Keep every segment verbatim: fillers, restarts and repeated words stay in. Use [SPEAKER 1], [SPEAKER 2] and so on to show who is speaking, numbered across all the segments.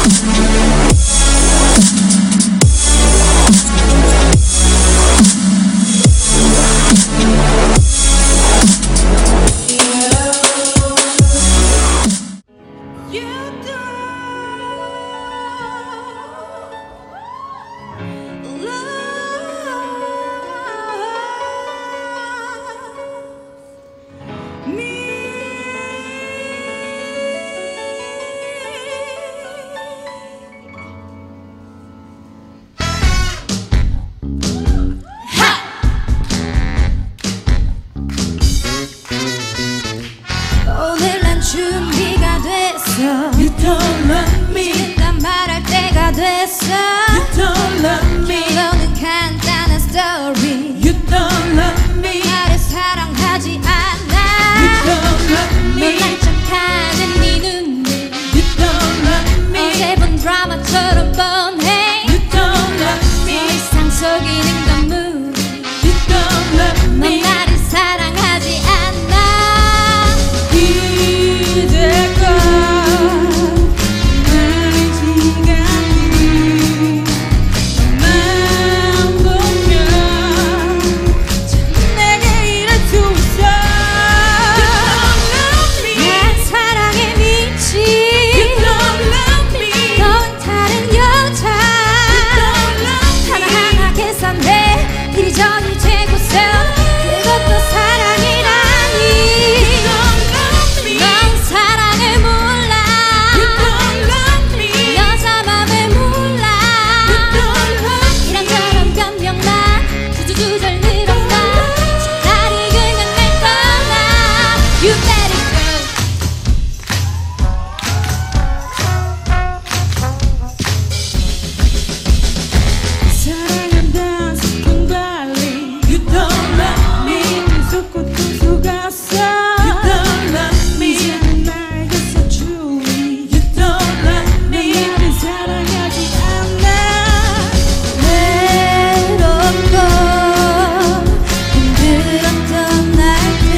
[SPEAKER 1] 준비가 됐어.
[SPEAKER 2] You don't love me.
[SPEAKER 1] 지금단 말할 때가 됐어.
[SPEAKER 2] You don't love me.
[SPEAKER 1] 너는 간단한 story.
[SPEAKER 2] You don't love me.
[SPEAKER 1] 나를 사랑하지 않아.
[SPEAKER 2] You don't love me.
[SPEAKER 1] 넌 척하는 네 눈물.
[SPEAKER 2] You don't love me.
[SPEAKER 1] 어제 본 드라마처럼 뻔해.
[SPEAKER 2] You don't love me.
[SPEAKER 1] 더 이상 속이는 건물.
[SPEAKER 2] You don't love
[SPEAKER 1] 넌
[SPEAKER 2] me.
[SPEAKER 1] 나를 사랑하지 않아.
[SPEAKER 2] 이제껏 나의 시간이 너만 보면 참 내게 이럴 수 있어. You don't love me.
[SPEAKER 1] 난 사랑에 미친.
[SPEAKER 2] You don't love me.
[SPEAKER 1] 넌 다른 여자.
[SPEAKER 2] You don't love me.
[SPEAKER 1] 하나하나 계산해 이리저리 재고서 그것도 사랑이라니.
[SPEAKER 2] You don't love me.
[SPEAKER 1] 넌 사랑을 몰라.
[SPEAKER 2] You don't love me.
[SPEAKER 1] 여자 맘을 몰라.
[SPEAKER 2] You don't love me.
[SPEAKER 1] 이런저런 변명만 주주주절 늘어나. 차라리 그냥 날 떠나. You let it go.
[SPEAKER 2] 사랑한다는 스푼 달리 You don't love me. 속고 또 속았어. You don't love me. 이제는 말겠어 truly. You don't love me. 나를 사랑하지 않아.
[SPEAKER 1] 외롭고 힘들었던 날들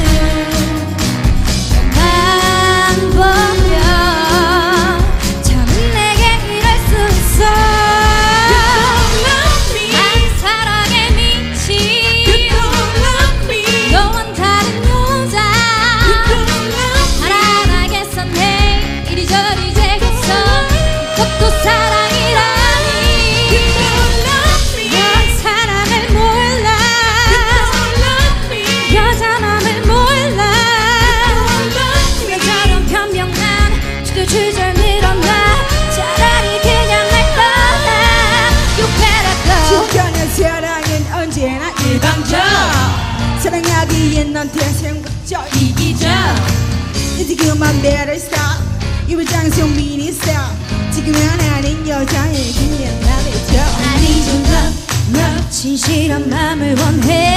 [SPEAKER 1] 너만 보면 참 내게 이럴 수 있어.
[SPEAKER 2] You don't love me.
[SPEAKER 1] 난 사랑에 미친.
[SPEAKER 2] You don't love me.
[SPEAKER 1] 너와는 다른 여자.
[SPEAKER 2] You don't love me.
[SPEAKER 1] 하나하나 계산해 이리저리 재고서 그것도 사랑이라니.
[SPEAKER 2] You don't love me.
[SPEAKER 1] 넌 사랑을 몰라.
[SPEAKER 2] You don't love me.
[SPEAKER 1] 여자 맘을 몰라.
[SPEAKER 2] You don't love me.
[SPEAKER 1] 이런저런 변명만 주저주절 늘어나. 차라리 그냥 날 떠나. You better go.
[SPEAKER 3] 지켜낸 사랑은 언제나 일방적. 사랑하기엔 넌 태생부터 이기적. 이제 그만 better stop. 이불 장성 미니 stop. 지금은 아닌 여자에게 나를 줘.
[SPEAKER 1] I need your love, love. 진실한 맘을 원해.